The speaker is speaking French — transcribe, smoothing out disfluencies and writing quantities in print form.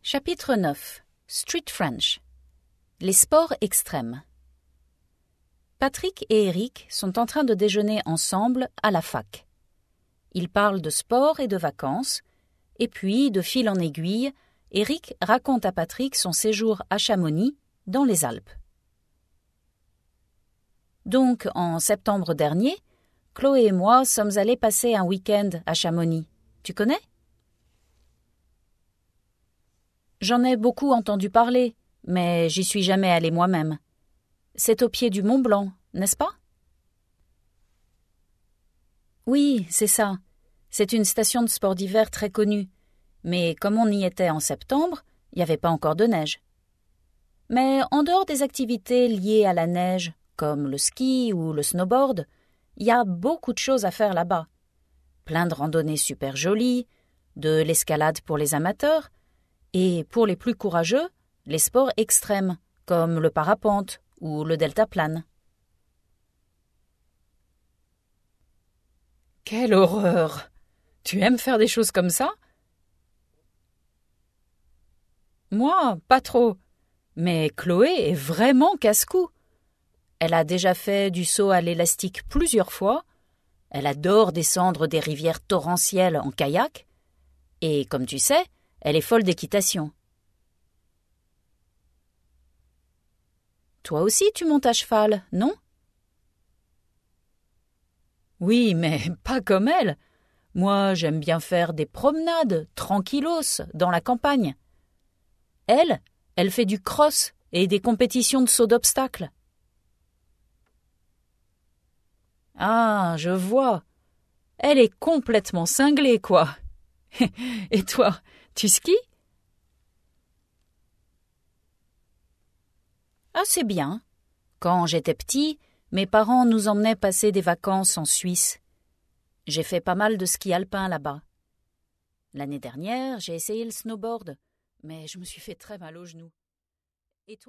Chapitre 9. Street French. Les sports extrêmes. Patrick et Eric sont en train de déjeuner ensemble à la fac. Ils parlent de sport et de vacances, et puis, de fil en aiguille, Eric raconte à Patrick son séjour à Chamonix, dans les Alpes. Donc, en septembre dernier, Chloé et moi sommes allés passer un week-end à Chamonix. Tu connais ? J'en ai beaucoup entendu parler, mais j'y suis jamais allée moi-même. C'est au pied du Mont Blanc, n'est-ce pas ? Oui, c'est ça. C'est une station de sport d'hiver très connue. Mais comme on y était en septembre, il n'y avait pas encore de neige. Mais en dehors des activités liées à la neige, comme le ski ou le snowboard, il y a beaucoup de choses à faire là-bas. Plein de randonnées super jolies, de l'escalade pour les amateurs, et pour les plus courageux, les sports extrêmes, comme le parapente ou le deltaplane. Quelle horreur! Tu aimes faire des choses comme ça? Moi, pas trop. Mais Chloé est vraiment casse-cou. Elle a déjà fait du saut à l'élastique plusieurs fois. Elle adore descendre des rivières torrentielles en kayak. Et comme tu sais, elle est folle d'équitation. Toi aussi, tu montes à cheval, non? Oui, mais pas comme elle. Moi, j'aime bien faire des promenades, tranquillos, dans la campagne. Elle fait du cross et des compétitions de saut d'obstacles. Ah, je vois. Elle est complètement cinglée, quoi. Et toi, tu skis? Ah, c'est bien. Quand j'étais petit, mes parents nous emmenaient passer des vacances en Suisse. J'ai fait pas mal de ski alpin là-bas. L'année dernière, j'ai essayé le snowboard, mais je me suis fait très mal aux genoux. Et toi ?